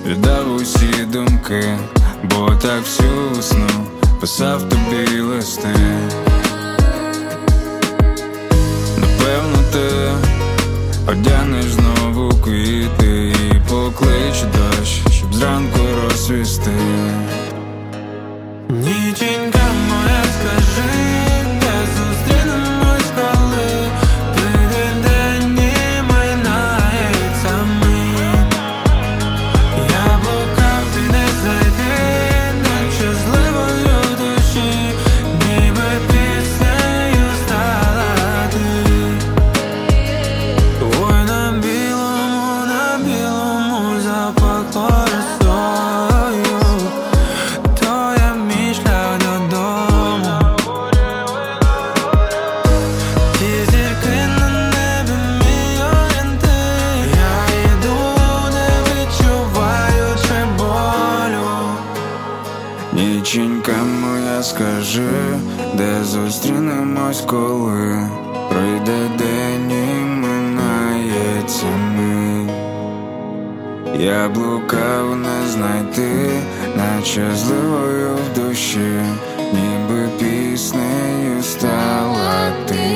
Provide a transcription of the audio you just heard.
віддав усі думки, бо так всю сну писав тобі листи. Напевно, ти одягнеш знову квіти і поклич дощ, щоб зранку розсвісти. Ніченька моя, скажи, де зустрінемось, коли прийде день і минається мить. Я блукав, ти не зайди, нещасливою в душі, ніби піснею стала ти. Ой, на білому запахло росою, то я мій шлях додому. Ті зірки на небі мій орієнтир. Я йду, не відчуваючи болю. Ніченька моя, скажи, де зустрінемось, коли пройде день і минається мить. Я блукав, не знайти, наче зливою в душі, ніби піснею стала ти.